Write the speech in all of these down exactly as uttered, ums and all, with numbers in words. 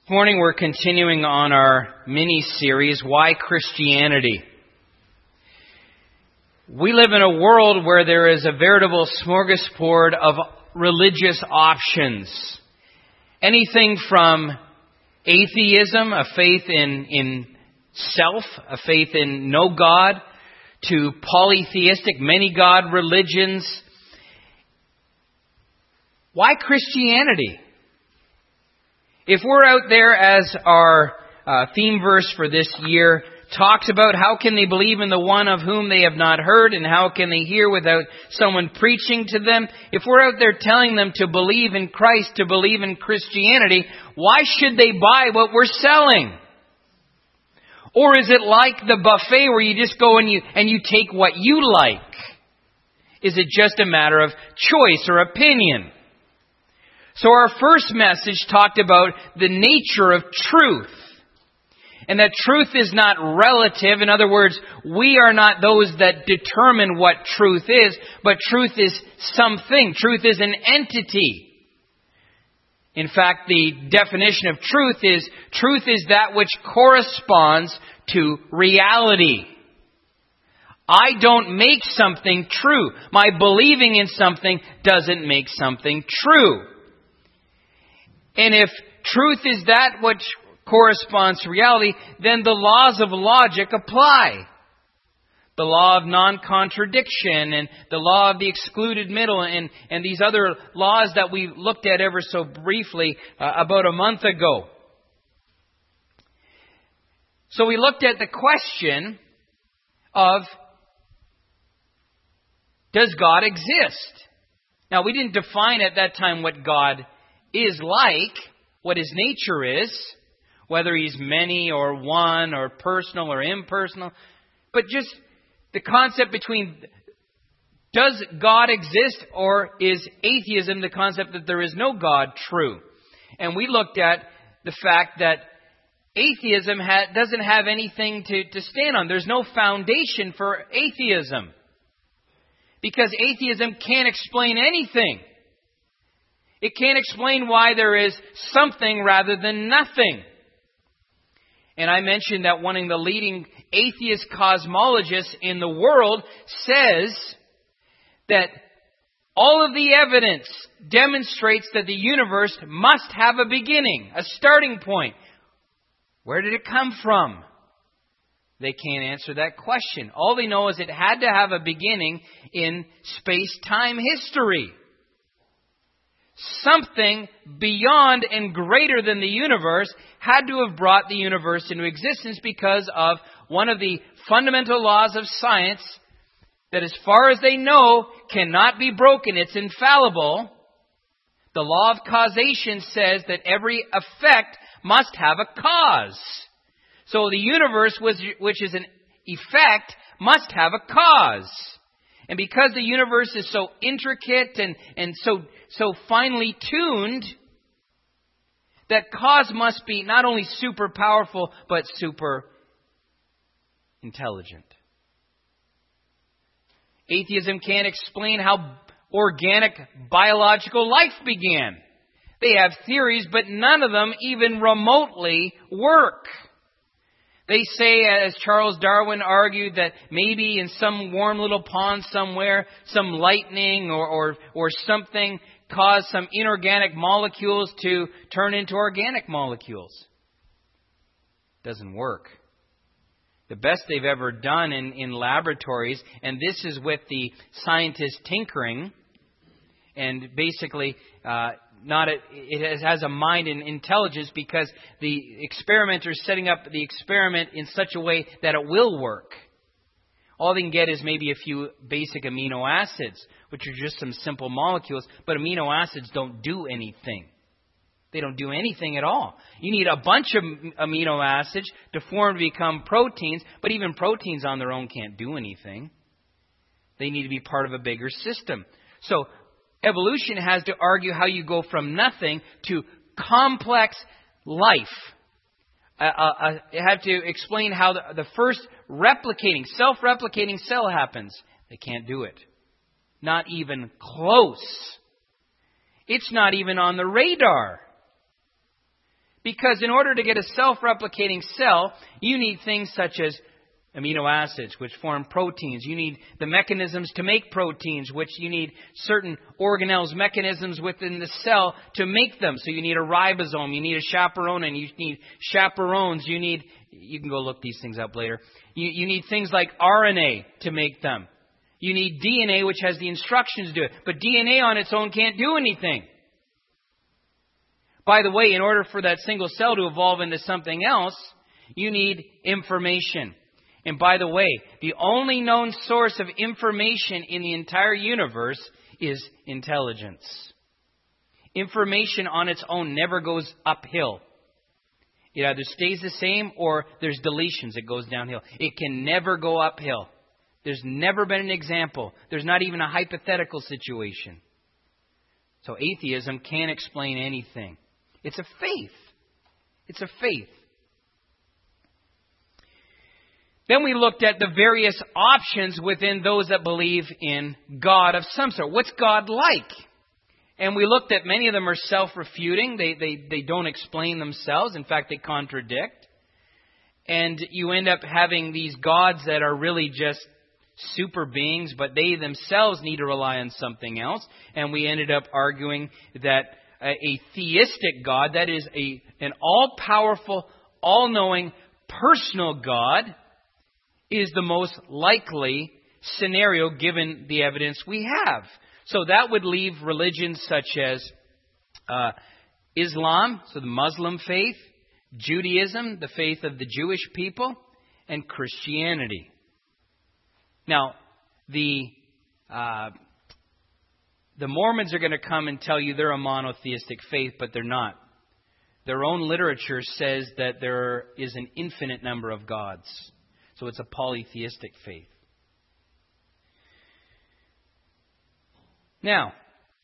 This morning we're continuing on our mini-series, Why Christianity? We live in a world where there is a veritable smorgasbord of religious options. Anything from atheism, a faith in, in self, a faith in no God, to polytheistic, many-God religions. Why Christianity? If we're out there, as our uh, theme verse for this year talks about, how can they believe in the one of whom they have not heard, and how can they hear without someone preaching to them? If we're out there telling them to believe in Christ, to believe in Christianity, why should they buy what we're selling? Or is it like the buffet where you just go and you and you take what you like? Is it just a matter of choice or opinion? So our first message talked about the nature of truth. And that truth is not relative. In other words, we are not those that determine what truth is, but truth is something. Truth is an entity. In fact, the definition of truth is, truth is that which corresponds to reality. I don't make something true. My believing in something doesn't make something true. And if truth is that which corresponds to reality, then the laws of logic apply. The law of non-contradiction and the law of the excluded middle and, and these other laws that we looked at ever so briefly uh, about a month ago. So we looked at the question of, does God exist? Now, we didn't define at that time what God is like, what His nature is, whether He's many or one or personal or impersonal, but just the concept between, does God exist, or is atheism, the concept that there is no God, true? And we looked at the fact that atheism ha- doesn't have anything to, to stand on. There's no foundation for atheism, because atheism can't explain anything. It can't explain why there is something rather than nothing. And I mentioned that one of the leading atheist cosmologists in the world says that all of the evidence demonstrates that the universe must have a beginning, a starting point. Where did it come from? They can't answer that question. All they know is it had to have a beginning in space-time history. Something beyond and greater than the universe had to have brought the universe into existence because of one of the fundamental laws of science that, as far as they know, cannot be broken. It's infallible. The law of causation says that every effect must have a cause. So the universe, which is an effect, must have a cause. And because the universe is so intricate and, and so, so finely tuned, that cause must be not only super powerful, but super intelligent. Atheism can't explain how organic biological life began. They have theories, but none of them even remotely work. They say, as Charles Darwin argued, that maybe in some warm little pond somewhere, some lightning or, or, or something caused some inorganic molecules to turn into organic molecules. Doesn't work. The best they've ever done in, in laboratories, and this is with the scientists tinkering, and basically uh, not a, it has a mind and intelligence because the experimenter is setting up the experiment in such a way that it will work. All they can get is maybe a few basic amino acids, which are just some simple molecules, but amino acids don't do anything. They don't do anything at all. You need a bunch of amino acids to form to become proteins, but even proteins on their own can't do anything. They need to be part of a bigger system. So evolution has to argue how you go from nothing to complex life. Uh, uh, you have to explain how the, the first replicating, self-replicating cell happens. They can't do it. Not even close. It's not even on the radar. Because in order to get a self-replicating cell, you need things such as amino acids, which form proteins. You need the mechanisms to make proteins, which you need certain organelles, mechanisms within the cell to make them. So you need a ribosome, you need a chaperone, you need chaperones, you need, you can go look these things up later. You, you need things like R N A to make them. You need D N A, which has the instructions to do it. But D N A on its own can't do anything. By the way, in order for that single cell to evolve into something else, you need information. And by the way, the only known source of information in the entire universe is intelligence. Information on its own never goes uphill. It either stays the same or there's deletions. It goes downhill. It can never go uphill. There's never been an example. There's not even a hypothetical situation. So atheism can't explain anything. It's a faith. It's a faith. Then we looked at the various options within those that believe in God of some sort. What's God like? And we looked at many of them are self-refuting. They, they, they don't explain themselves. In fact, they contradict. And you end up having these gods that are really just super beings, but they themselves need to rely on something else. And we ended up arguing that a theistic God, that is a an all-powerful, all-knowing, personal God, is the most likely scenario given the evidence we have. So that would leave religions such as uh, Islam, so the Muslim faith, Judaism, the faith of the Jewish people, and Christianity. Now, the uh, the Mormons are going to come and tell you they're a monotheistic faith, but they're not. Their own literature says that there is an infinite number of gods. So it's a polytheistic faith. Now,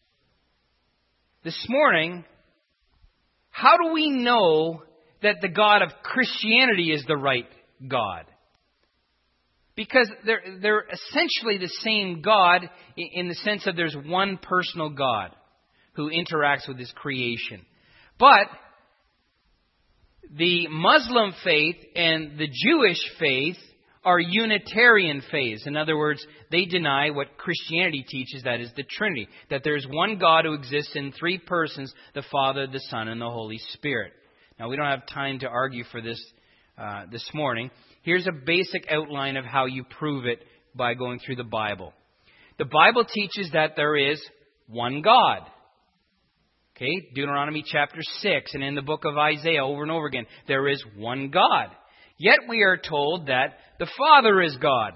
this morning, how do we know that the God of Christianity is the right God? Because they're, they're essentially the same God in the sense that there's one personal God who interacts with His creation. But the Muslim faith and the Jewish faith are Unitarian faiths. In other words, they deny what Christianity teaches, that is the Trinity. That there's one God who exists in three persons, the Father, the Son, and the Holy Spirit. Now, we don't have time to argue for this uh, this morning. Here's a basic outline of how you prove it by going through the Bible. The Bible teaches that there is one God. Okay, Deuteronomy chapter six, and in the book of Isaiah over and over again, there is one God. Yet we are told that the Father is God.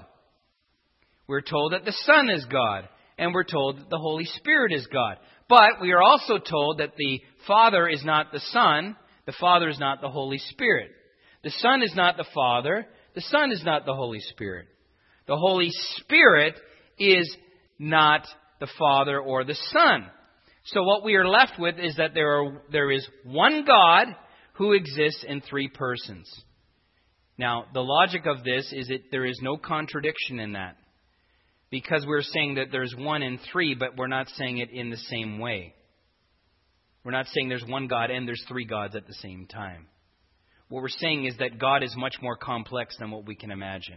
We're told that the Son is God. And we're told that the Holy Spirit is God. But we are also told that the Father is not the Son. The Father is not the Holy Spirit. The Son is not the Father. The Son is not the Holy Spirit. The Holy Spirit is not the Father or the Son. So what we are left with is that there are there is one God who exists in three persons. Now, the logic of this is that there is no contradiction in that. Because we're saying that there's one in three, but we're not saying it in the same way. We're not saying there's one God and there's three gods at the same time. What we're saying is that God is much more complex than what we can imagine.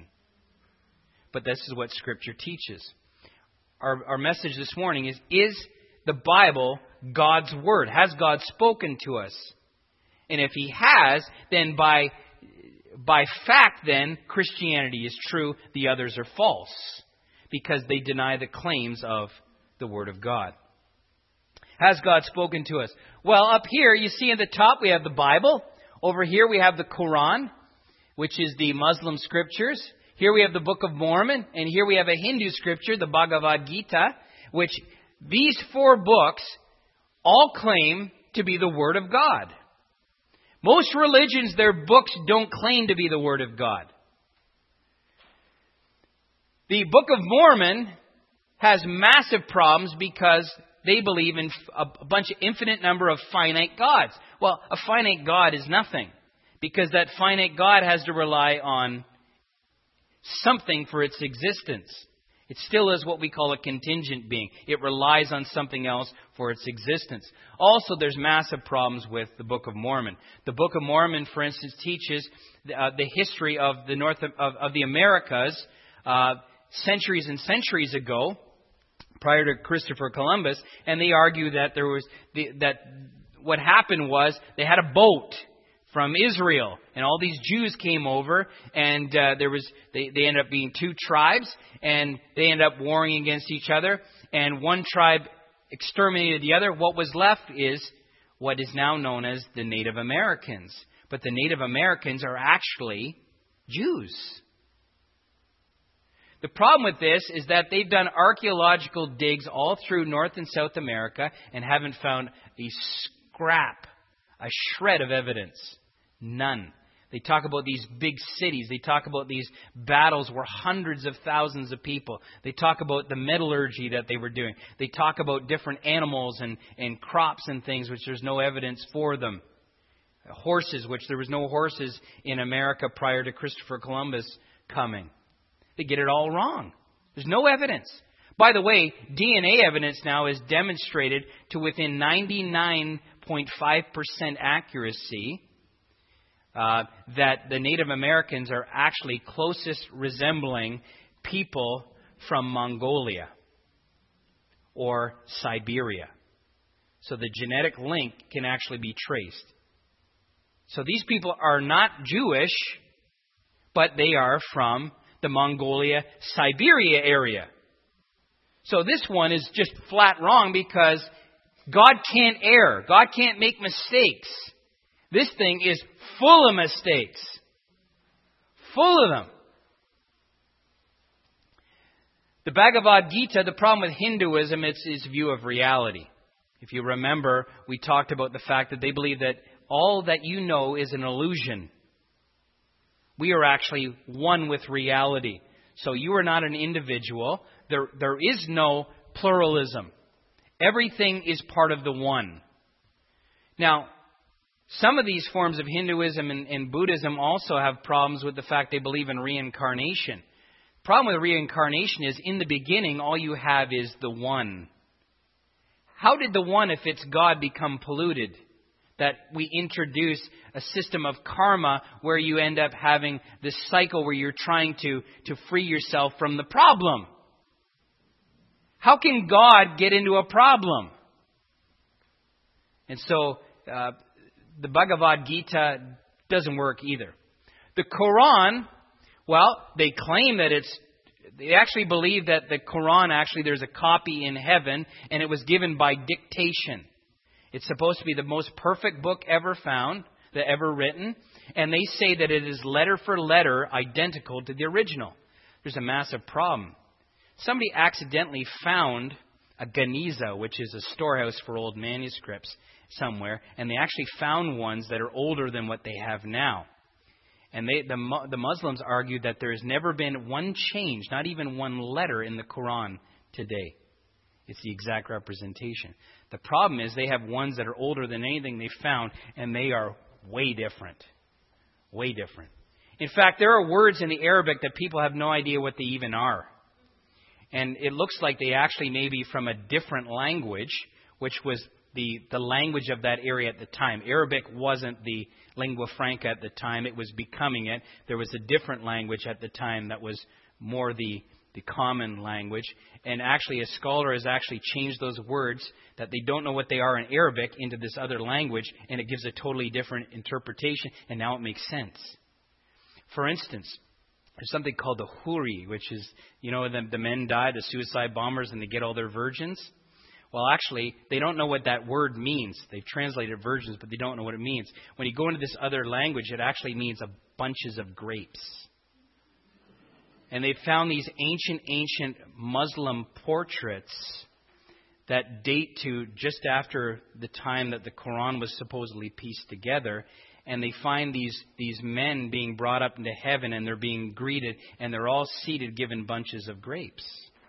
But this is what Scripture teaches. Our, our message this morning is, is the Bible God's Word? Has God spoken to us? And if He has, then by, by fact then, Christianity is true, the others are false. Because they deny the claims of the Word of God. Has God spoken to us? Well, up here, you see at the top we have the Bible. Over here we have the Quran, which is the Muslim scriptures. Here we have the Book of Mormon. And here we have a Hindu scripture, the Bhagavad Gita, which these four books all claim to be the Word of God. Most religions, their books don't claim to be the Word of God. The Book of Mormon has massive problems because they believe in a bunch of infinite number of finite gods. Well, a finite God is nothing because that finite God has to rely on something for its existence. It still is what we call a contingent being. It relies on something else for its existence. Also, there's massive problems with the Book of Mormon. The Book of Mormon, for instance, teaches uh, the history of the North of, of, of the Americas uh, centuries and centuries ago, prior to Christopher Columbus, and they argue that there was the, that what happened was they had a boat from Israel, and all these Jews came over, and uh, there was they, they ended up being two tribes, and they ended up warring against each other, and one tribe exterminated the other. What was left is what is now known as the Native Americans. But the Native Americans are actually Jews. The problem with this is that they've done archaeological digs all through North and South America and haven't found a scrap, a shred of evidence. None. They talk about these big cities. They talk about these battles where hundreds of thousands of people. They talk about the metallurgy that they were doing. They talk about different animals and, and crops and things which there's no evidence for them. Horses, which there was no horses in America prior to Christopher Columbus coming. They get it all wrong. There's no evidence. By the way, D N A evidence now is demonstrated to within ninety-nine point five percent accuracy uh, that the Native Americans are actually closest resembling people from Mongolia or Siberia. So the genetic link can actually be traced. So these people are not Jewish, but they are from the Mongolia, Siberia area. So this one is just flat wrong because God can't err. God can't make mistakes. This thing is full of mistakes. Full of them. The Bhagavad Gita, the problem with Hinduism, it's its view of reality. If you remember, we talked about the fact that they believe that all that you know is an illusion. We are actually one with reality. So you are not an individual. There, there is no pluralism. Everything is part of the one. Now, some of these forms of Hinduism and, and Buddhism also have problems with the fact they believe in reincarnation. The problem with reincarnation is in the beginning, all you have is the one. How did the one, if it's God, become polluted? That we introduce a system of karma where you end up having this cycle where you're trying to, to free yourself from the problem. How can God get into a problem? And so uh, the Bhagavad Gita doesn't work either. The Quran, well, they claim that it's, they actually believe that the Quran, actually there's a copy in heaven and it was given by dictation. It's supposed to be the most perfect book ever found, that ever written. And they say that it is letter for letter identical to the original. There's a massive problem. Somebody accidentally found a Geniza, which is a storehouse for old manuscripts somewhere. And they actually found ones that are older than what they have now. And they, the, the Muslims argue that there has never been one change, not even one letter in the Quran today. It's the exact representation. The problem is they have ones that are older than anything they found, and they are way different. Way different. In fact, there are words in the Arabic that people have no idea what they even are. And it looks like they actually may be from a different language, which was the, the language of that area at the time. Arabic wasn't the lingua franca at the time. It was becoming it. There was a different language at the time that was more the the common language. And actually, a scholar has actually changed those words that they don't know what they are in Arabic into this other language, and it gives a totally different interpretation, and now it makes sense. For instance, there's something called the Huri, which is, you know, the, the men die, the suicide bombers, and they get all their virgins. Well, actually, they don't know what that word means. They've translated virgins, but they don't know what it means. When you go into this other language, it actually means a bunches of grapes. And they found these ancient, ancient Muslim portraits that date to just after the time that the Quran was supposedly pieced together. And they find these, these men being brought up into heaven, and they're being greeted, and they're all seated given bunches of grapes.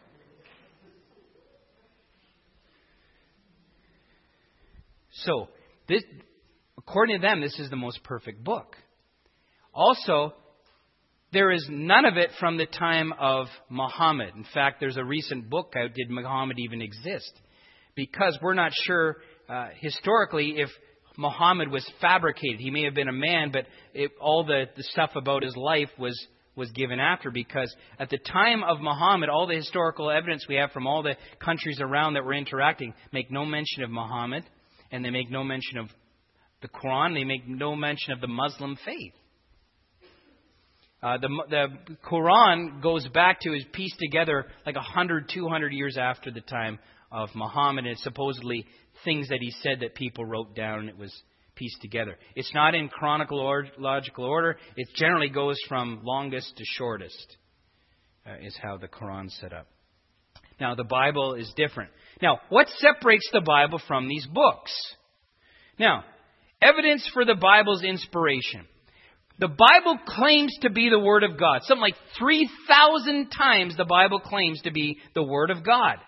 So, this, according to them, this is the most perfect book. Also, there is none of it from the time of Muhammad. In fact, there's a recent book out, Did Muhammad Even Exist? Because we're not sure uh, historically if Muhammad was fabricated. He may have been a man, but it, all the, the stuff about his life was, was given after. Because at the time of Muhammad, all the historical evidence we have from all the countries around that were interacting make no mention of Muhammad. And they make no mention of the Quran. They make no mention of the Muslim faith. Uh, the, the Quran goes back to, is pieced together like one hundred, two hundred years after the time of Muhammad. And it's supposedly things that he said that people wrote down, and it was pieced together. It's not in chronological order. It generally goes from longest to shortest, uh, is how the Quran's set up. Now, the Bible is different. Now, what separates the Bible from these books? Now, evidence for the Bible's inspiration. The Bible claims to be the Word of God. Something like three thousand times the Bible claims to be the Word of God.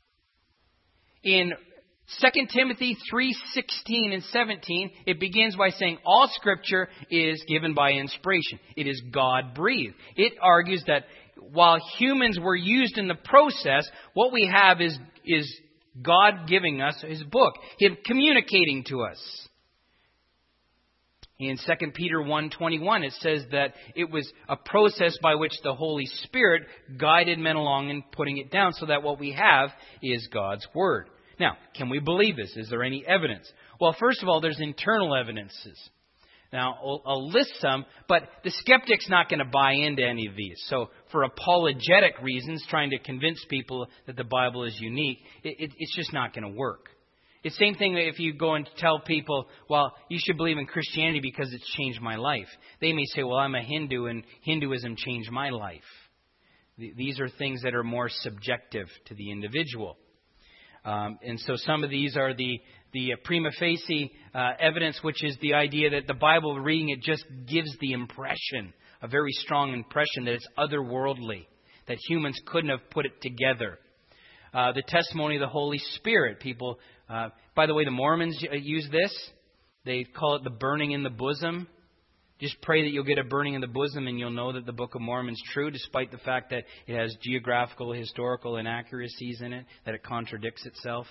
In Second Timothy three sixteen and seventeen, it begins by saying all Scripture is given by inspiration. It is God-breathed. It argues that while humans were used in the process, what we have is, is God giving us His book, Him communicating to us. In Second Peter one twenty-one, it says that it was a process by which the Holy Spirit guided men along in putting it down, so that what we have is God's Word. Now, can we believe this? Is there any evidence? Well, first of all, there's internal evidences. Now, I'll, I'll list some, but the skeptic's not going to buy into any of these. So, for apologetic reasons, trying to convince people that the Bible is unique, it, it, it's just not going to work. It's the same thing if you go and tell people, well, you should believe in Christianity because it's changed my life. They may say, well, I'm a Hindu and Hinduism changed my life. These are things that are more subjective to the individual. Um, and so some of these are the, the prima facie uh, evidence, which is the idea that the Bible, reading it, just gives the impression, a very strong impression, that it's otherworldly, that humans couldn't have put it together. Uh, the testimony of the Holy Spirit. People, uh, by the way, the Mormons use this. They call it the burning in the bosom. Just pray that you'll get a burning in the bosom and you'll know that the Book of Mormon is true, despite the fact that it has geographical, historical inaccuracies in it, that it contradicts itself.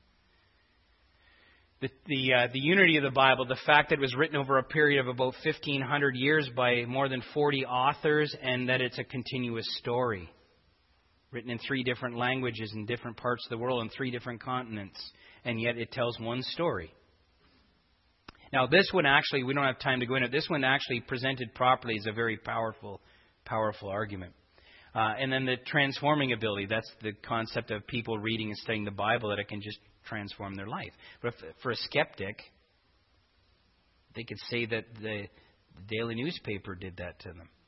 The the, uh, the unity of the Bible, the fact that it was written over a period of about fifteen hundred years by more than forty authors, and that it's a continuous story, written in three different languages in different parts of the world, on three different continents, and yet it tells one story. Now, this one actually, we don't have time to go into it. This one actually, presented properly, is a very powerful, powerful argument. Uh, and then the transforming ability, that's the concept of people reading and studying the Bible, that it can just transform their life. But if, for a skeptic, they could say that the, the daily newspaper did that to them.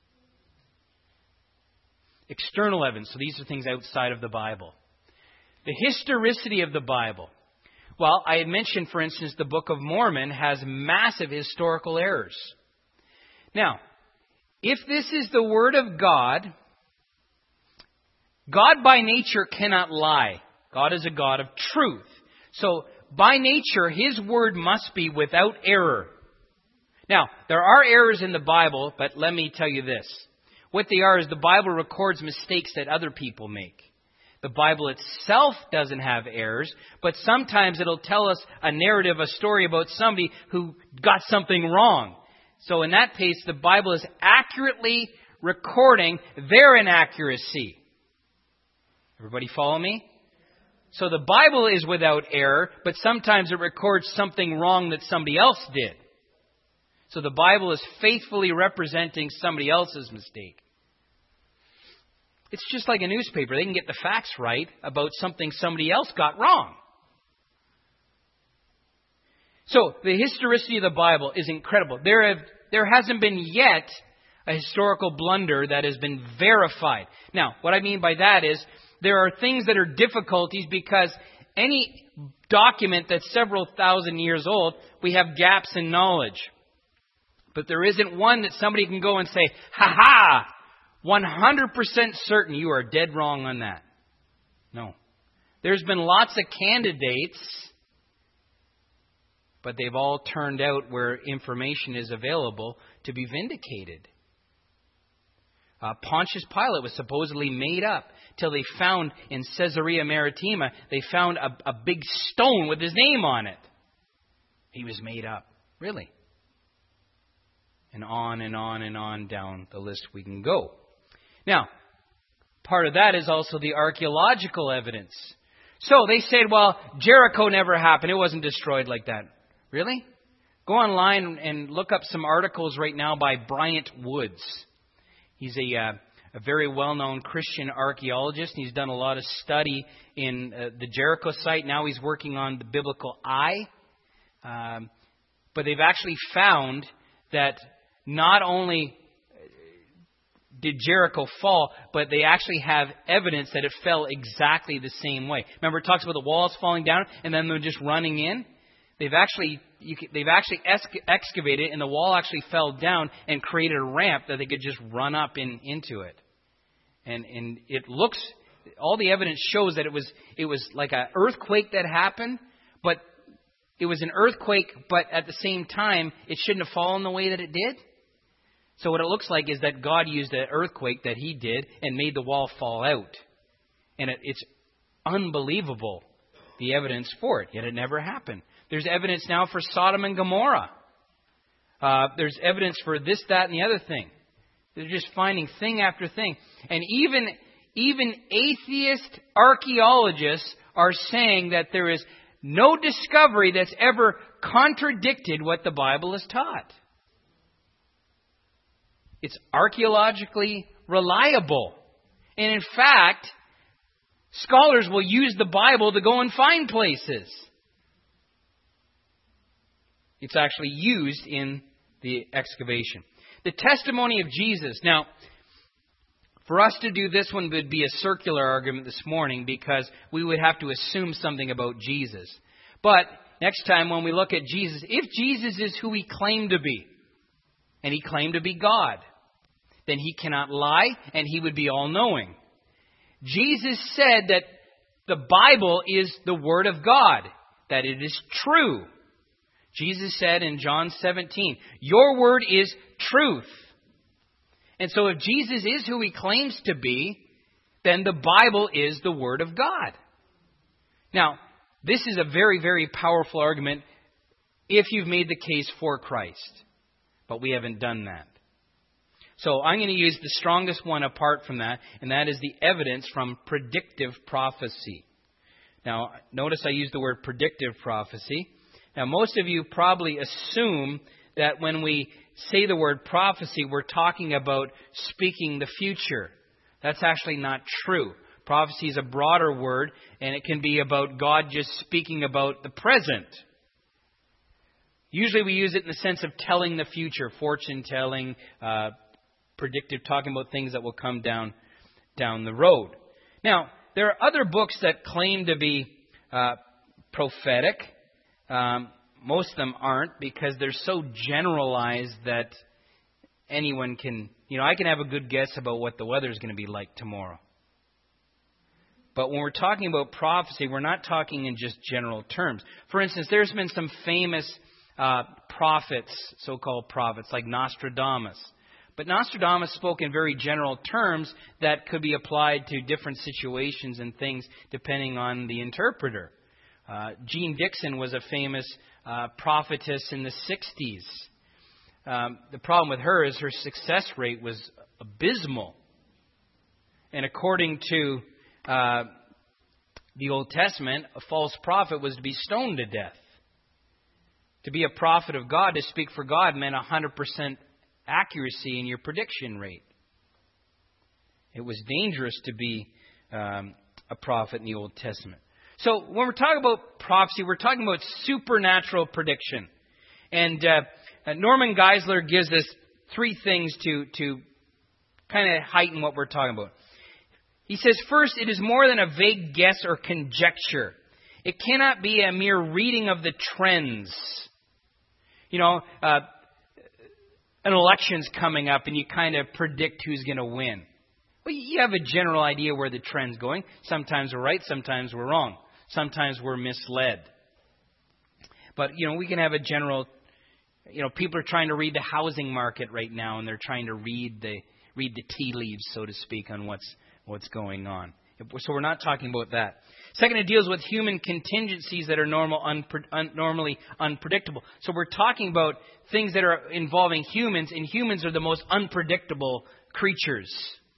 External evidence, so these are things outside of the Bible. The historicity of the Bible. Well, I had mentioned, for instance, the Book of Mormon has massive historical errors. Now, if this is the Word of God, God by nature cannot lie. God is a God of truth. So, by nature, His Word must be without error. Now, there are errors in the Bible, but let me tell you this. What they are is the Bible records mistakes that other people make. The Bible itself doesn't have errors, but sometimes it'll tell us a narrative, a story about somebody who got something wrong. So in that case, the Bible is accurately recording their inaccuracy. Everybody follow me? So the Bible is without error, but sometimes it records something wrong that somebody else did. So the Bible is faithfully representing somebody else's mistake. It's just like a newspaper. They can get the facts right about something somebody else got wrong. So, the historicity of the Bible is incredible. There have, there hasn't been yet a historical blunder that has been verified. Now, what I mean by that is, there are things that are difficulties because any document that's several thousand years old, we have gaps in knowledge. But there isn't one that somebody can go and say, ha ha! one hundred percent certain you are dead wrong on that. No. There's been lots of candidates, but they've all turned out where information is available to be vindicated. Uh, Pontius Pilate was supposedly made up till they found in Caesarea Maritima, they found a, a big stone with his name on it. He was made up. Really. And on and on and on down the list we can go. Now, part of that is also the archaeological evidence. So they said, well, Jericho never happened. It wasn't destroyed like that. Really? Go online and look up some articles right now by Bryant Woods. He's a, uh, a very well-known Christian archaeologist. He's done a lot of study in uh, the Jericho site. Now he's working on the biblical eye. Um, but they've actually found that not only did Jericho fall, but they actually have evidence that it fell exactly the same way. Remember, it talks about the walls falling down and then they're just running in. They've actually you could, they've actually ex- excavated, and the wall actually fell down and created a ramp that they could just run up in into it. And and it looks, all the evidence shows that it was it was like an earthquake that happened, but it was an earthquake, but at the same time, it shouldn't have fallen the way that it did. So what it looks like is that God used an earthquake that he did and made the wall fall out. And it, it's unbelievable, the evidence for it. Yet it never happened. There's evidence now for Sodom and Gomorrah. Uh, there's evidence for this, that, and the other thing. They're just finding thing after thing. And even, even atheist archaeologists are saying that there is no discovery that's ever contradicted what the Bible has taught. It's archaeologically reliable. And in fact, scholars will use the Bible to go and find places. It's actually used in the excavation. The testimony of Jesus. Now, for us to do this one would be a circular argument this morning because we would have to assume something about Jesus. But next time when we look at Jesus, if Jesus is who he claimed to be, and he claimed to be God, then he cannot lie and he would be all-knowing. Jesus said that the Bible is the Word of God, that it is true. Jesus said in John seventeen, your word is truth. And so if Jesus is who he claims to be, then the Bible is the Word of God. Now, this is a very, very powerful argument if you've made the case for Christ. But we haven't done that. So I'm going to use the strongest one apart from that, and that is the evidence from predictive prophecy. Now, notice I use the word predictive prophecy. Now, most of you probably assume that when we say the word prophecy, we're talking about speaking the future. That's actually not true. Prophecy is a broader word, and it can be about God just speaking about the present. Usually we use it in the sense of telling the future, fortune telling, uh, predictive, talking about things that will come down down the road. Now, there are other books that claim to be uh, prophetic. Um, most of them aren't because they're so generalized that anyone can, you know, I can have a good guess about what the weather is going to be like tomorrow. But when we're talking about prophecy, we're not talking in just general terms. For instance, there's been some famous uh, prophets, so-called prophets, like Nostradamus. But Nostradamus spoke in very general terms that could be applied to different situations and things depending on the interpreter. Uh, Jean Dixon was a famous uh, prophetess in the sixties. Um, the problem with her is her success rate was abysmal. And according to uh, the Old Testament, a false prophet was to be stoned to death. To be a prophet of God, to speak for God, meant one hundred percent accuracy in your prediction rate. It was dangerous to be um, a prophet in the Old Testament. So when we're talking about prophecy, we're talking about supernatural prediction. And uh, Norman Geisler gives us three things to, to kind of heighten what we're talking about. He says, first, it is more than a vague guess or conjecture. It cannot be a mere reading of the trends. You know, uh, an election's coming up and you kind of predict who's going to win. Well, you have a general idea where the trend's going. Sometimes we're right, sometimes we're wrong. Sometimes we're misled. But, you know, we can have a general, you know, people are trying to read the housing market right now and they're trying to read the read the tea leaves, so to speak, on what's what's going on. So we're not talking about that. Second, it deals with human contingencies that are normal, unpre- un- normally unpredictable. So we're talking about things that are involving humans, and humans are the most unpredictable creatures.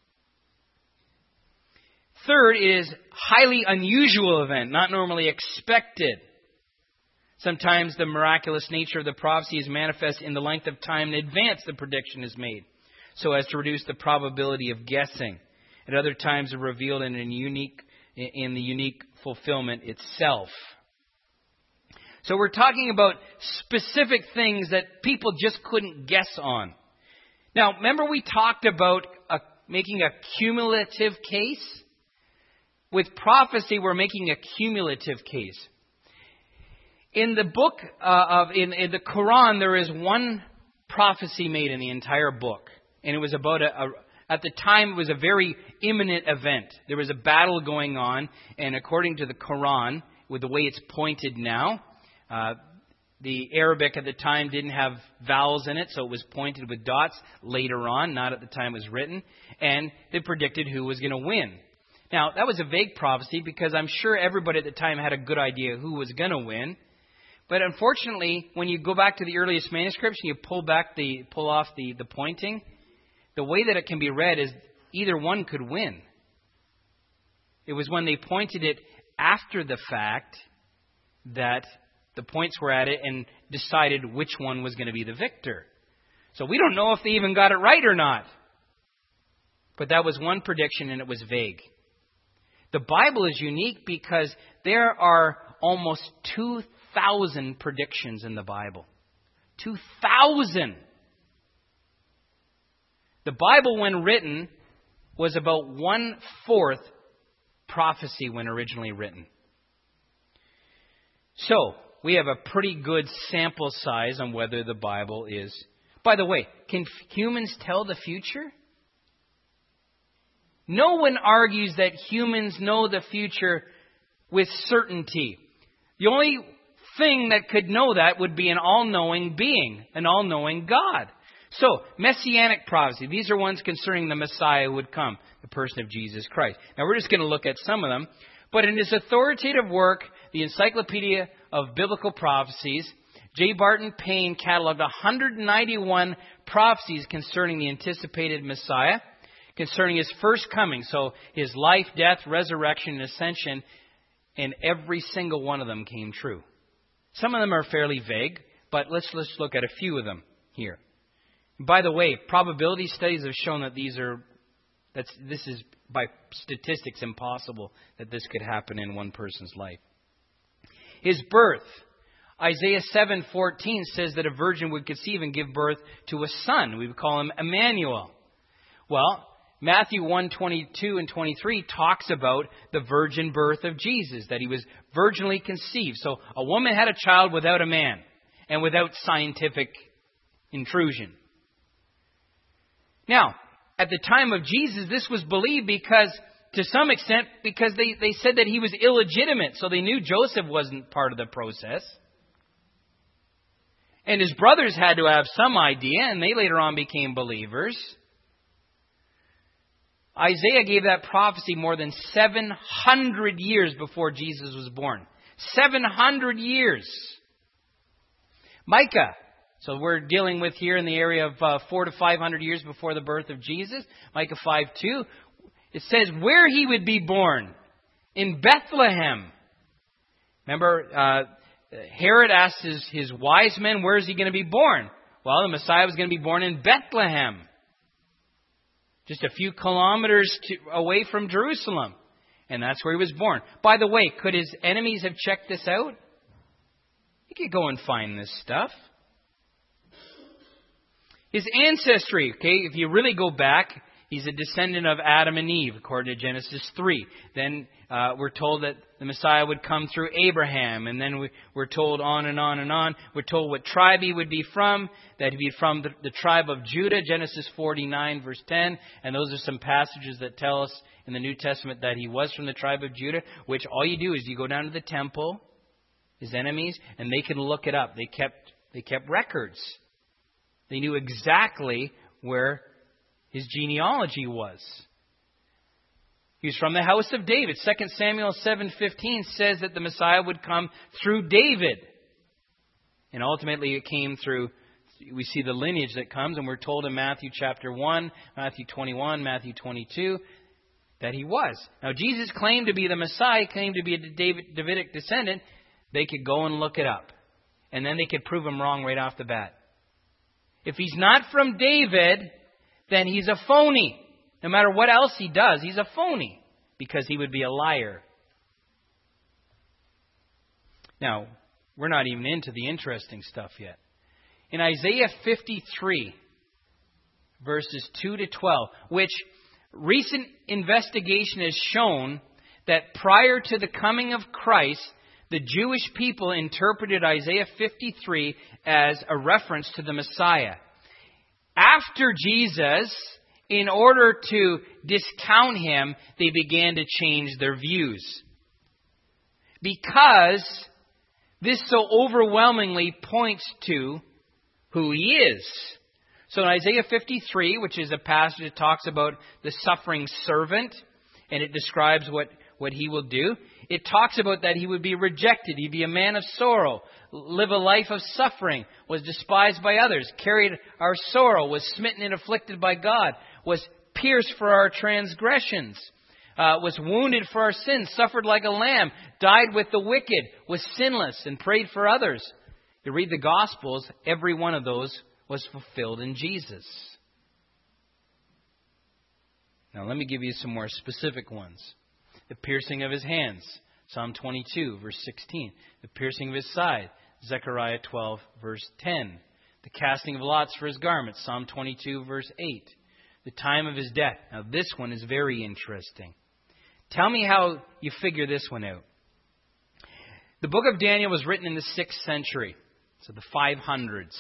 Third is highly unusual event, not normally expected. Sometimes the miraculous nature of the prophecy is manifest in the length of time in advance the prediction is made, so as to reduce the probability of guessing. At other times, are revealed in a unique in the unique fulfillment itself. So we're talking about specific things that people just couldn't guess on. Now, remember we talked about a, making a cumulative case? With prophecy, we're making a cumulative case. In the book uh, of in, in the Quran, there is one prophecy made in the entire book, and it was about a, a at the time it was a very imminent event. There was a battle going on, and according to the Quran, with the way it's pointed now, uh, the Arabic at the time didn't have vowels in it, so it was pointed with dots later on, not at the time it was written, and they predicted who was going to win. Now, that was a vague prophecy because I'm sure everybody at the time had a good idea who was going to win. But unfortunately, when you go back to the earliest manuscripts and you pull back the pull off the, the pointing, the way that it can be read is either one could win. It was when they pointed it after the fact that the points were at it and decided which one was going to be the victor. So we don't know if they even got it right or not. But that was one prediction, and it was vague. The Bible is unique because there are almost two thousand predictions in the Bible. two thousand! The Bible, when written, was about one-fourth prophecy when originally written. So, we have a pretty good sample size on whether the Bible is... By the way, can humans tell the future? No one argues that humans know the future with certainty. The only thing that could know that would be an all-knowing being, an all-knowing God. So, messianic prophecy. These are ones concerning the Messiah who would come, the person of Jesus Christ. Now, we're just going to look at some of them. But in his authoritative work, the Encyclopedia of Biblical Prophecies, J. Barton Payne cataloged one hundred ninety-one prophecies concerning the anticipated Messiah, concerning his first coming. So, his life, death, resurrection, and ascension, and every single one of them came true. Some of them are fairly vague, but let's, let's look at a few of them here. By the way, probability studies have shown that these are, that's, this is by statistics impossible that this could happen in one person's life. His birth. Isaiah seven fourteen says that a virgin would conceive and give birth to a son. We would call him Emmanuel. Well, Matthew one twenty-two and twenty-three talks about the virgin birth of Jesus, that he was virginally conceived. So a woman had a child without a man and without scientific intrusion. Now, at the time of Jesus, this was believed because, to some extent, because they, they said that he was illegitimate. So they knew Joseph wasn't part of the process. And his brothers had to have some idea, and they later on became believers. Isaiah gave that prophecy more than seven hundred years before Jesus was born. seven hundred years. Micah. So we're dealing with here in the area of uh, four to five hundred years before the birth of Jesus. Micah five two. It says where he would be born. In Bethlehem. Remember, uh, Herod asked his, his wise men, where is he going to be born? Well, the Messiah was going to be born in Bethlehem. Just a few kilometers to, away from Jerusalem. And that's where he was born. By the way, could his enemies have checked this out? You could go and find this stuff. His ancestry, okay, if you really go back, he's a descendant of Adam and Eve, according to Genesis three. Then uh, we're told that the Messiah would come through Abraham. And then we, we're told on and on and on. We're told what tribe he would be from, that he'd be from the, the tribe of Judah, Genesis forty-nine, verse ten. And those are some passages that tell us in the New Testament that he was from the tribe of Judah, which all you do is you go down to the temple, his enemies, and they can look it up. They kept, they kept records. They knew exactly where his genealogy was. He was from the house of David. Second Samuel seven fifteen says that the Messiah would come through David. And ultimately it came through, we see the lineage that comes, and we're told in Matthew chapter one, Matthew twenty-one, Matthew twenty-two, that he was. Now Jesus claimed to be the Messiah, claimed to be a David, Davidic descendant. They could go and look it up. And then they could prove him wrong right off the bat. If he's not from David, then he's a phony. No matter what else he does, he's a phony. Because he would be a liar. Now, we're not even into the interesting stuff yet. In Isaiah fifty-three, verses two to twelve, which recent investigation has shown that prior to the coming of Christ, the Jewish people interpreted Isaiah fifty-three as a reference to the Messiah. After Jesus, in order to discount him, they began to change their views. Because this so overwhelmingly points to who he is. So in Isaiah fifty-three, which is a passage that talks about the suffering servant, and it describes what, what he will do, it talks about that he would be rejected, he'd be a man of sorrow, live a life of suffering, was despised by others, carried our sorrow, was smitten and afflicted by God, was pierced for our transgressions, uh, was wounded for our sins, suffered like a lamb, died with the wicked, was sinless, and prayed for others. You read the Gospels, every one of those was fulfilled in Jesus. Now let me give you some more specific ones. The piercing of his hands, Psalm twenty-two, verse sixteen. The piercing of his side, Zechariah twelve, verse ten. The casting of lots for his garments, Psalm twenty-two, verse eight. The time of his death. Now this one is very interesting. Tell me how you figure this one out. The book of Daniel was written in the sixth century, so the five hundreds.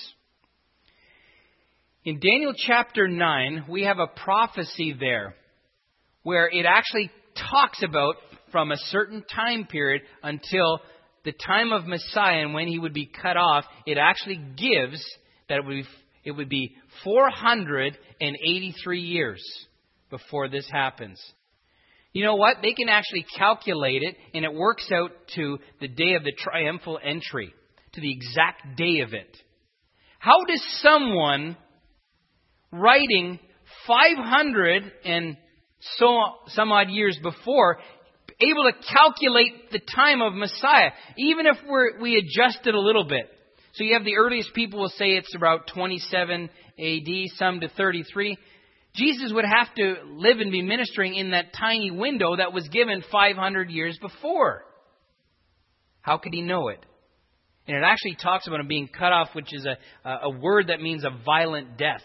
In Daniel chapter nine, we have a prophecy there where it actually talks about from a certain time period until the time of Messiah and when he would be cut off. It actually gives that it would be, it would be four hundred eighty-three years before this happens. You know what? They can actually calculate it, and it works out to the day of the triumphal entry, to the exact day of it. How does someone writing five hundred and so some odd years before able to calculate the time of Messiah, even if we're, we adjust it a little bit? So you have the earliest people will say it's about twenty-seven A D, some to thirty-three. Jesus would have to live and be ministering in that tiny window that was given five hundred years before. How could he know it? And it actually talks about him being cut off, which is a, a word that means a violent death.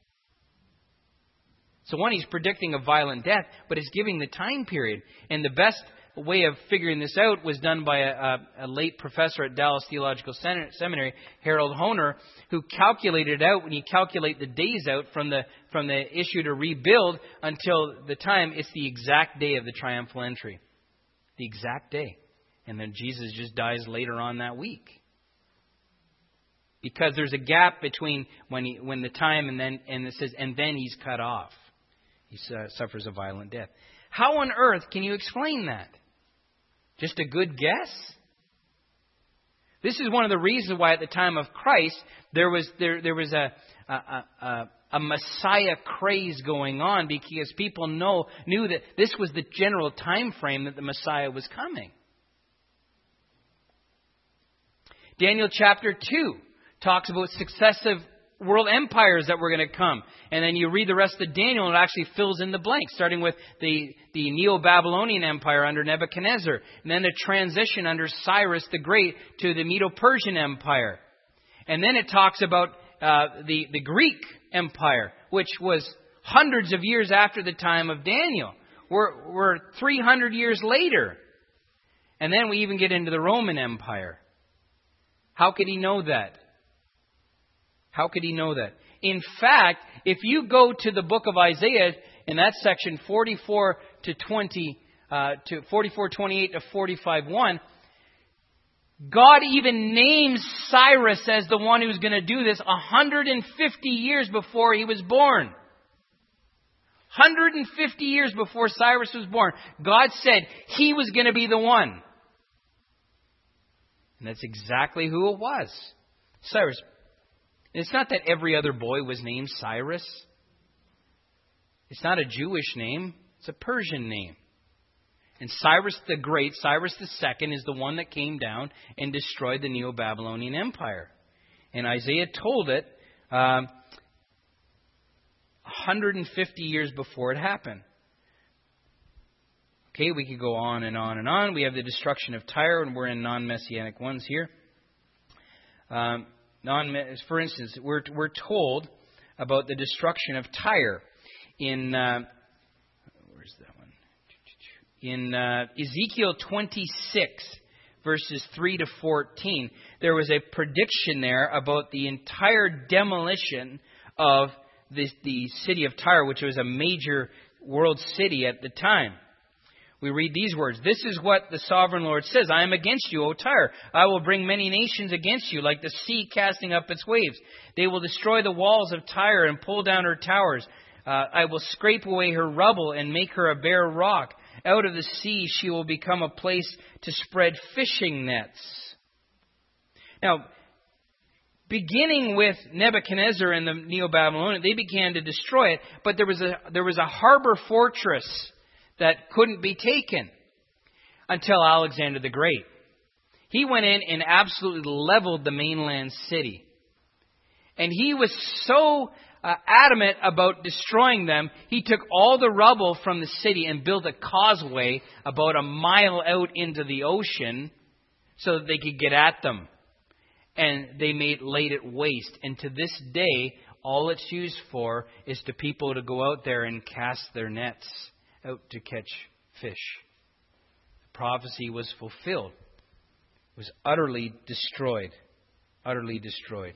So one, he's predicting a violent death, but it's giving the time period. And the best way of figuring this out was done by a, a, a late professor at Dallas Theological Seminary, Harold Hoehner, who calculated it out. When you calculate the days out from the from the issue to rebuild until the time, it's the exact day of the triumphal entry. The exact day. And then Jesus just dies later on that week. Because there's a gap between when he, when the time and then and it says and then he's cut off. He uh, suffers a violent death. How on earth can you explain that? Just a good guess? This is one of the reasons why at the time of Christ there was there there was a a, a, a Messiah craze going on, because people know knew that this was the general time frame that the Messiah was coming. Daniel chapter two talks about successive world empires that were going to come. And then you read the rest of Daniel and it actually fills in the blanks, starting with the, the Neo-Babylonian Empire under Nebuchadnezzar, and then the transition under Cyrus the Great to the Medo-Persian Empire. And then it talks about uh, the, the Greek Empire, which was hundreds of years after the time of Daniel. We're, we're three hundred years later. And then we even get into the Roman Empire. How could he know that? How could he know that? In fact, if you go to the book of Isaiah, in that section forty-four to twenty, uh, to forty-four twenty-eight to forty-five one, God even names Cyrus as the one who's going to do this one hundred fifty years before he was born. one hundred fifty years before Cyrus was born, God said he was going to be the one. And that's exactly who it was. Cyrus. It's not that every other boy was named Cyrus. It's not a Jewish name. It's a Persian name. And Cyrus the Great, Cyrus the Second, is the one that came down and destroyed the Neo-Babylonian Empire. And Isaiah told it um, one hundred fifty years before it happened. Okay, we could go on and on and on. We have the destruction of Tyre, and we're in non-messianic ones here. Um, non, for instance, we're we're told about the destruction of Tyre in uh, where's that one? In uh, Ezekiel twenty-six, verses three to fourteen. There was a prediction there about the entire demolition of the the city of Tyre, which was a major world city at the time. We read these words. This is what the sovereign Lord says. I am against you, O Tyre. I will bring many nations against you, like the sea casting up its waves. They will destroy the walls of Tyre and pull down her towers. Uh, I will scrape away her rubble and make her a bare rock. Out of the sea she will become a place to spread fishing nets. Now, beginning with Nebuchadnezzar and the Neo-Babylonians, they began to destroy it, but there was a there was a harbor fortress that couldn't be taken until Alexander the Great. He went in and absolutely leveled the mainland city. And he was so uh, adamant about destroying them, he took all the rubble from the city and built a causeway about a mile out into the ocean so that they could get at them. And they made laid it waste. And to this day, all it's used for is to people to go out there and cast their nets out to catch fish. The prophecy was fulfilled. It was utterly destroyed. Utterly destroyed.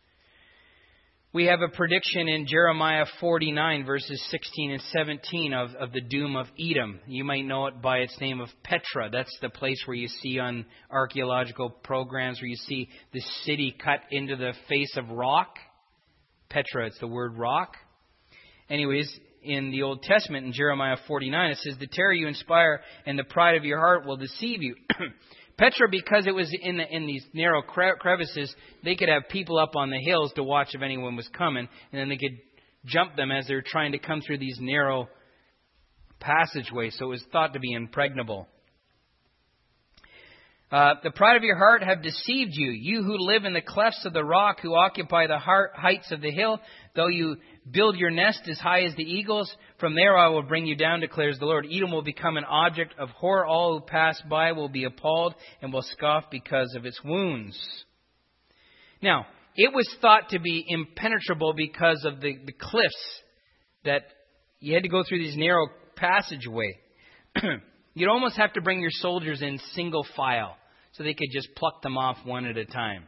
We have a prediction in Jeremiah forty-nine, verses sixteen and seventeen of, of the doom of Edom. You might know it by its name of Petra. That's the place where you see on archaeological programs where you see the city cut into the face of rock. Petra, it's the word rock. Anyways, in the Old Testament, in Jeremiah forty-nine, it says, the terror you inspire and the pride of your heart will deceive you. Petra, because it was in the, in these narrow crevices, they could have people up on the hills to watch if anyone was coming, and then they could jump them as they're trying to come through these narrow passageways. So it was thought to be impregnable. Uh, the pride of your heart have deceived you, you who live in the clefts of the rock, who occupy the heart, heights of the hill. Though you build your nest as high as the eagles, from there I will bring you down, declares the Lord. Edom will become an object of horror. All who pass by will be appalled and will scoff because of its wounds. Now, it was thought to be impenetrable because of the, the cliffs that you had to go through these narrow passageway. You'd almost have to bring your soldiers in single file so they could just pluck them off one at a time.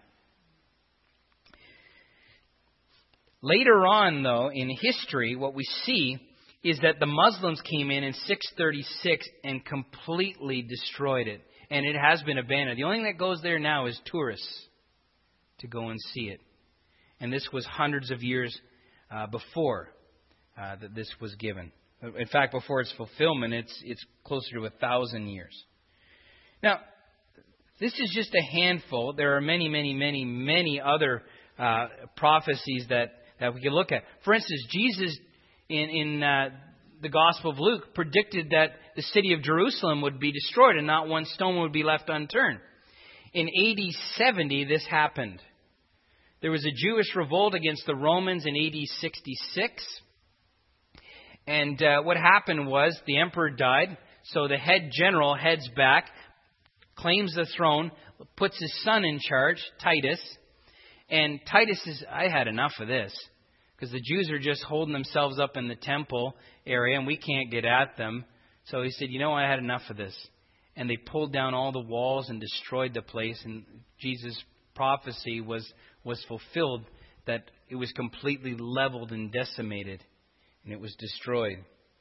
Later on, though, in history, what we see is that the Muslims came in in six thirty-six and completely destroyed it. And it has been abandoned. The only thing that goes there now is tourists to go and see it. And this was hundreds of years uh, before uh, that this was given. In fact, before its fulfillment, it's it's closer to a thousand years. Now, this is just a handful. There are many, many, many, many other uh, prophecies that, that we can look at. For instance, Jesus in, in uh, the Gospel of Luke predicted that the city of Jerusalem would be destroyed and not one stone would be left unturned. In A D seventy, this happened. There was a Jewish revolt against the Romans in A D sixty-six. And uh, what happened was the emperor died, so the head general heads back, claims the throne, puts his son in charge, Titus. And Titus says, I had enough of this, because the Jews are just holding themselves up in the temple area and we can't get at them. So he said, you know, I had enough of this. And they pulled down all the walls and destroyed the place. And Jesus' prophecy was, was fulfilled, that it was completely leveled and decimated. And it was destroyed.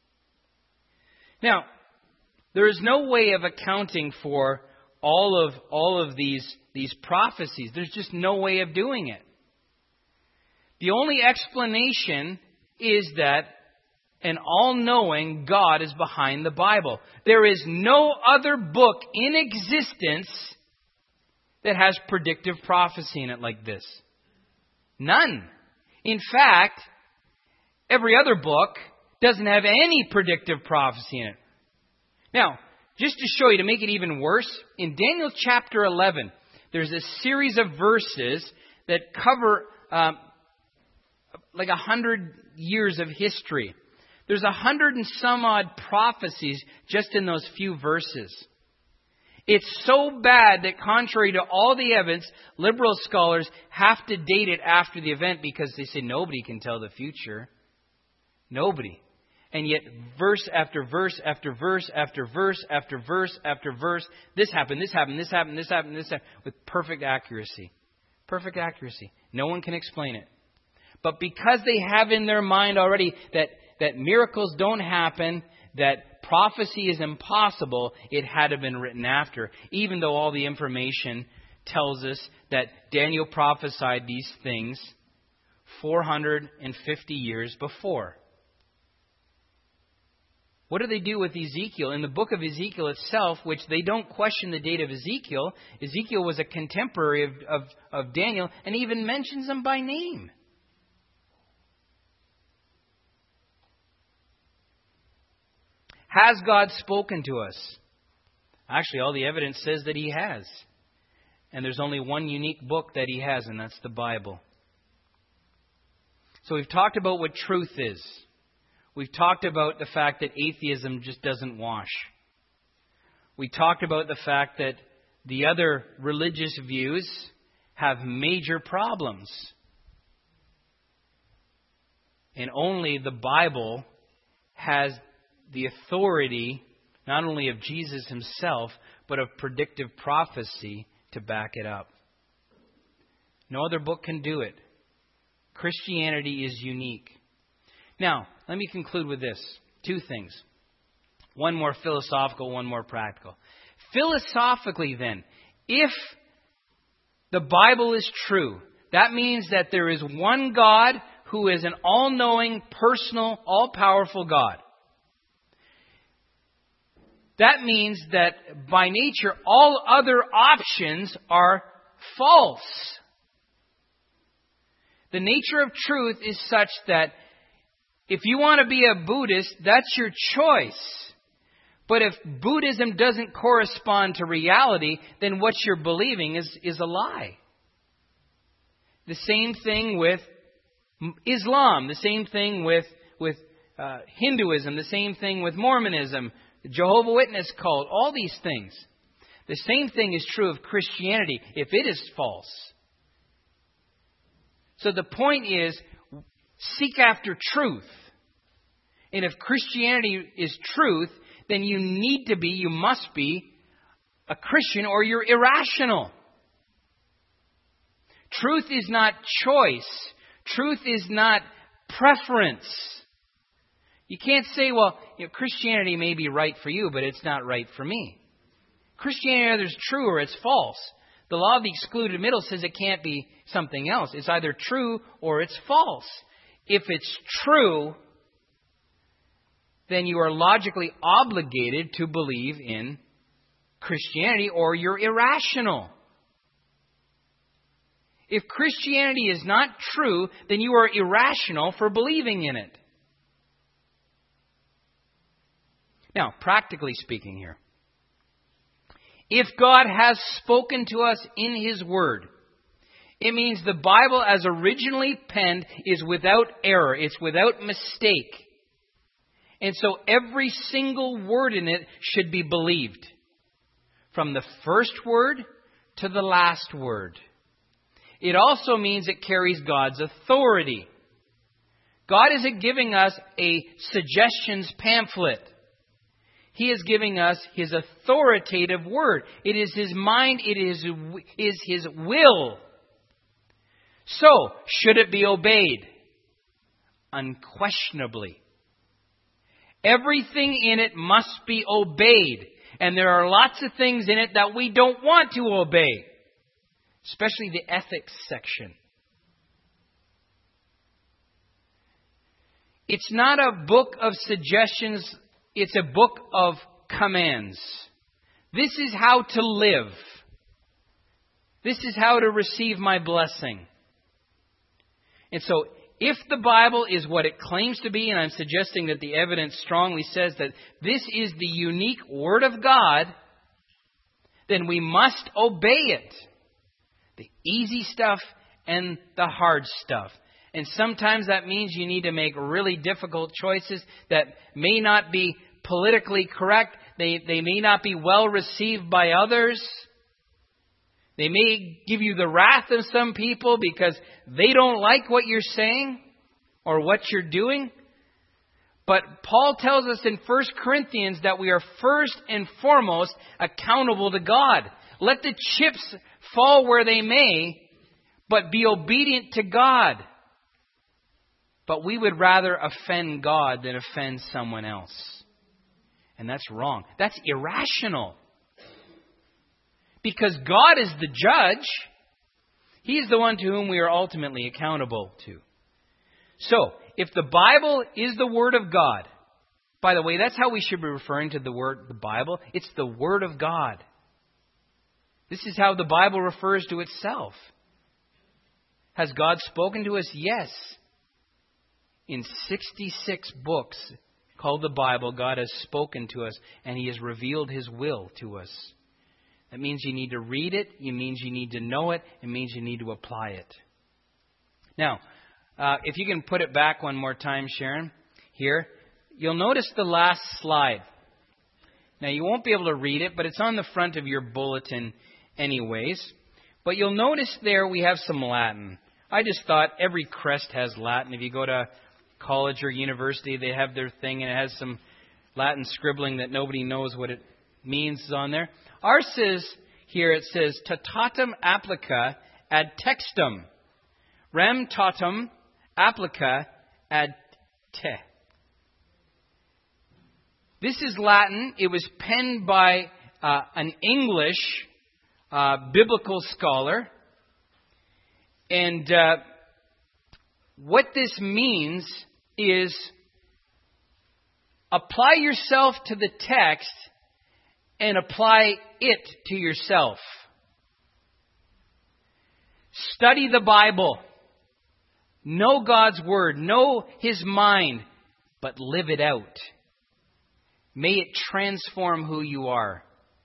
Now, there is no way of accounting for all of all of these, these prophecies. There's just no way of doing it. The only explanation is that and all-knowing God is behind the Bible. There is no other book in existence that has predictive prophecy in it like this. None. In fact, every other book doesn't have any predictive prophecy in it. Now, just to show you, to make it even worse, in Daniel chapter eleven, there's a series of verses that cover um, like a hundred years of history. There's a hundred and some odd prophecies just in those few verses. It's so bad that contrary to all the evidence, liberal scholars have to date it after the event because they say nobody can tell the future. Nobody. And yet verse after verse after verse after verse after verse after verse, this happened, this happened, this happened, this happened, this happened, with perfect accuracy. Perfect accuracy. No one can explain it. But because they have in their mind already that, that miracles don't happen, that prophecy is impossible, it had to have been written after. Even though all the information tells us that Daniel prophesied these things four hundred fifty years before. What do they do with Ezekiel? In the book of Ezekiel itself, which they don't question the date of Ezekiel, Ezekiel was a contemporary of, of, of Daniel and even mentions him by name. Has God spoken to us? Actually, all the evidence says that He has. And there's only one unique book that He has, and that's the Bible. So we've talked about what truth is. We've talked about the fact that atheism just doesn't wash. We talked about the fact that the other religious views have major problems. And only the Bible has the authority, not only of Jesus Himself, but of predictive prophecy to back it up. No other book can do it. Christianity is unique. Now, let me conclude with this. Two things. One more philosophical, one more practical. Philosophically, then, if the Bible is true, that means that there is one God who is an all-knowing, personal, all-powerful God. That means that by nature, all other options are false. The nature of truth is such that if you want to be a Buddhist, that's your choice. But if Buddhism doesn't correspond to reality, then what you're believing is, is a lie. The same thing with Islam, the same thing with, with uh, Hinduism, the same thing with Mormonism, the Jehovah's Witness cult, all these things. The same thing is true of Christianity if it is false. So the point is, seek after truth. And if Christianity is truth, then you need to be, you must be a Christian or you're irrational. Truth is not choice. Truth is not preference. You can't say, well, you know, Christianity may be right for you, but it's not right for me. Christianity either is true or it's false. The law of the excluded middle says it can't be something else. It's either true or it's false. If it's true, then you are logically obligated to believe in Christianity or you're irrational. If Christianity is not true, then you are irrational for believing in it. Now, practically speaking here, if God has spoken to us in His Word, it means the Bible as originally penned is without error. It's without mistake. And so every single word in it should be believed. From the first word to the last word. It also means it carries God's authority. God isn't giving us a suggestions pamphlet. He is giving us His authoritative word. It is His mind. It is, is His will. So, should it be obeyed? Unquestionably. Everything in it must be obeyed. And there are lots of things in it that we don't want to obey. Especially the ethics section. It's not a book of suggestions. It's a book of commands. This is how to live. This is how to receive my blessing. And so, if the Bible is what it claims to be, and I'm suggesting that the evidence strongly says that this is the unique Word of God, then we must obey it. The easy stuff and the hard stuff. And sometimes that means you need to make really difficult choices that may not be politically correct. They, they may not be well received by others. They may give you the wrath of some people because they don't like what you're saying or what you're doing. But Paul tells us in First Corinthians that we are first and foremost accountable to God. Let the chips fall where they may, but be obedient to God. But we would rather offend God than offend someone else. And that's wrong. That's irrational. Because God is the judge. He is the one to whom we are ultimately accountable to. So, if the Bible is the Word of God, by the way, that's how we should be referring to the word, the Bible. It's the Word of God. This is how the Bible refers to itself. Has God spoken to us? Yes. In sixty-six books called the Bible, God has spoken to us and He has revealed His will to us. That means you need to read it. It means you need to know it. It means you need to apply it. Now, uh, if you can put it back one more time, Sharon, here, you'll notice the last slide. Now, you won't be able to read it, but it's on the front of your bulletin anyways. But you'll notice there we have some Latin. I just thought every crest has Latin. If you go to college or university, they have their thing and it has some Latin scribbling that nobody knows what it means on there. Ours says here, it says, Tatatum applica ad textum. Rem tatum applica ad te. This is Latin. It was penned by uh, an English uh, biblical scholar. And uh, what this means is apply yourself to the text and apply it to yourself. Study the Bible. Know God's Word. Know His mind. But live it out. May it transform who you are.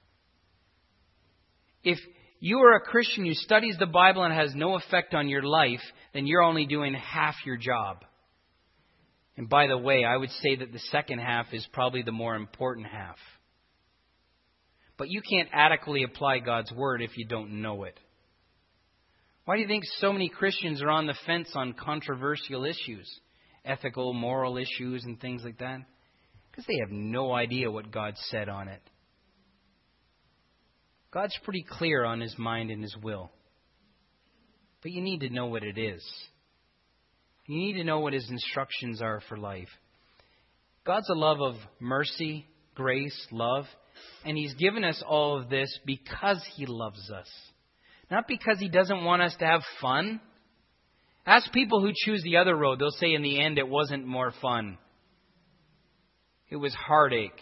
If you are a Christian who studies the Bible and has no effect on your life, then you're only doing half your job. And by the way, I would say that the second half is probably the more important half. But you can't adequately apply God's Word if you don't know it. Why do you think so many Christians are on the fence on controversial issues? Ethical, moral issues and things like that? Because they have no idea what God said on it. God's pretty clear on His mind and His will. But you need to know what it is. You need to know what His instructions are for life. God's a love of mercy, grace, love. And He's given us all of this because He loves us. Not because He doesn't want us to have fun. Ask people who choose the other road. They'll say in the end it wasn't more fun. It was heartache.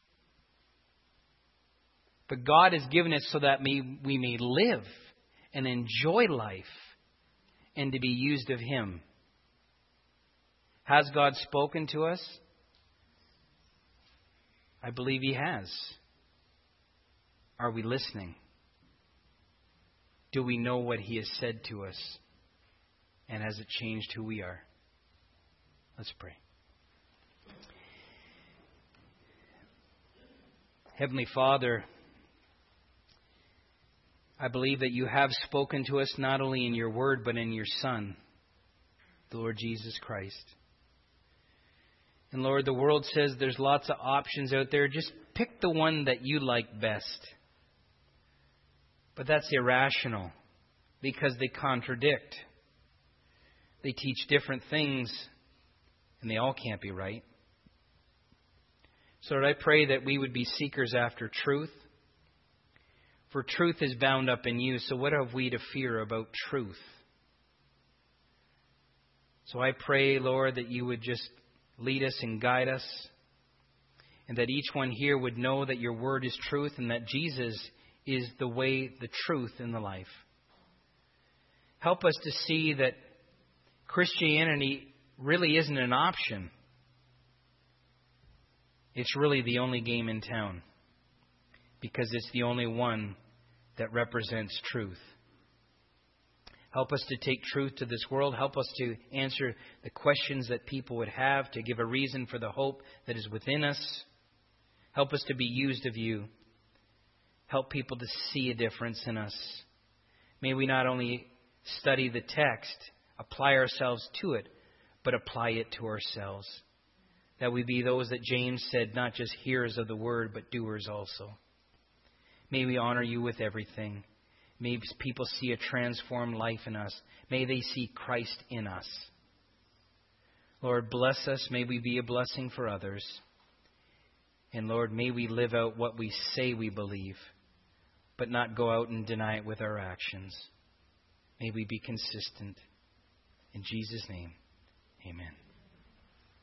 But God has given us so that we may live and enjoy life and to be used of Him. Has God spoken to us? I believe He has. Are we listening? Do we know what He has said to us? And has it changed who we are? Let's pray. Heavenly Father, I believe that You have spoken to us not only in Your Word, but in Your Son, the Lord Jesus Christ. And Lord, the world says there's lots of options out there. Just pick the one that you like best. But that's irrational because they contradict. They teach different things and they all can't be right. So Lord, I pray that we would be seekers after truth. For truth is bound up in You, so what have we to fear about truth? So I pray, Lord, that You would just lead us and guide us, and that each one here would know that your word is truth and that Jesus is the way, the truth, and the life. Help us to see that Christianity really isn't an option. It's really the only game in town, because it's the only one that represents truth. Help us to take truth to this world. Help us to answer the questions that people would have, to give a reason for the hope that is within us. Help us to be used of you. Help people to see a difference in us. May we not only study the text, apply ourselves to it, but apply it to ourselves. That we be those that James said, not just hearers of the word, but doers also. May we honor you with everything. May people see a transformed life in us. May they see Christ in us. Lord, bless us. May we be a blessing for others. And Lord, may we live out what we say we believe, but not go out and deny it with our actions. May we be consistent. In Jesus' name, amen.